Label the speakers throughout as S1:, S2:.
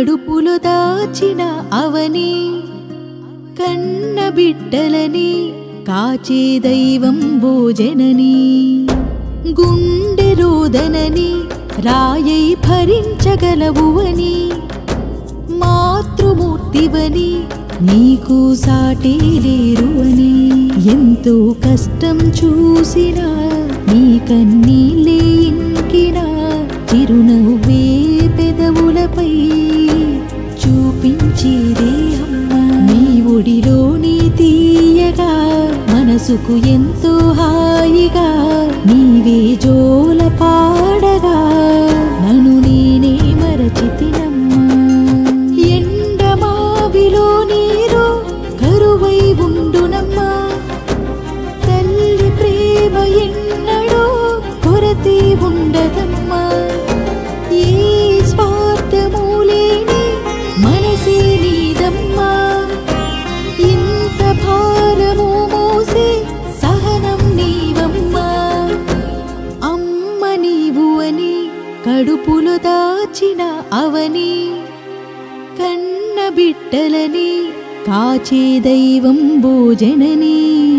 S1: కడుపులో దాచిన అవని కన్న బిడ్డలని కాచే దైవం భోజనని గుండె రోదనని రాయై భరించగలవు అని మాతృమూర్తివని నీకు సాటి లేరు అని ఎంతో కష్టం చూసినా నీ కన్నీళ్ళే ఇంకినా చిరునవ్వే పెదవులపై చూపించేదే అమ్మా నీ ఒడిలోని తీయగా మనసుకు ఎంతో హాయిగా నీవే జోల పాడగా నన్ను నేనే మరచితినమ్మా ఎండమావిలో నీరు కరువై ఉండునమ్మా తల్లి ప్రేమ ఎన్నడూ కొరతే ఉండదమ్మా ఏ స్వార్థమూ లేని మనసే నీదమ్మా ఇంత భారము మోసే సహనం నీవమ్మా అమ్మ నీవు అని కడుపులో దాచిన అవని కన్న బిడ్డలని కాచే దైవం భోజనని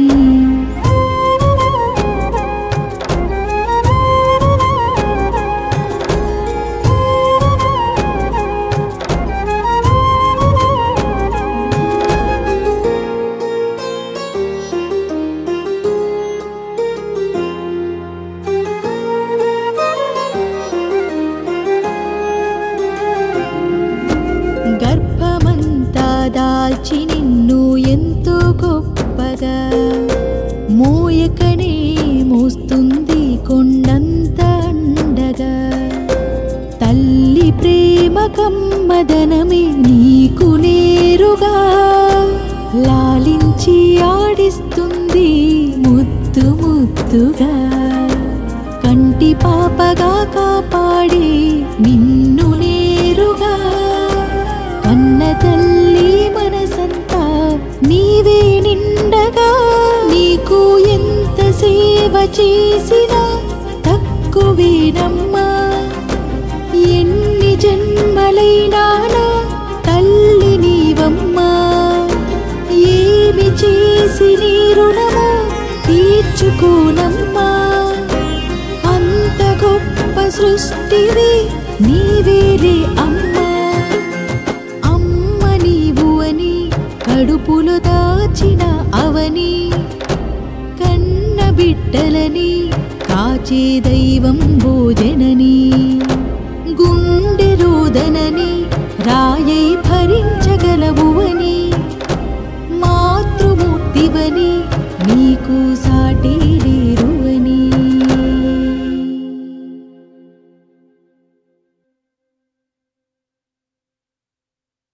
S1: గర్భమంతా దాల్చి నిన్ను ఎంతో గొప్పగా మోయకనే మోస్తుంది కొండంత అండగా తల్లి ప్రేమ కమ్మదనమే నీకు నేరుగా లాలించి ఆడిస్తుంది ముద్దు ముద్దుగా కంటి పాపగా కాపాడి నిన్ను నేరుగా కన్న తల్లి మనసంతా నీవే నిండగా నీకు ఎంత సేవ చేసినా తక్కువేనమ్మా ఎన్ని జన్మలైనా నా తల్లి నీవమ్మా ఏమి చేసి నీ రుణము తీర్చుకోనమ్మా అంత గొప్ప సృష్టివి నీవేలే అమ్మా అమ్మ నీవు అని కడుపులో దాచిన అవని కన్న బిడ్డలని కాచే దైవం భోజనని గుండె రోదనని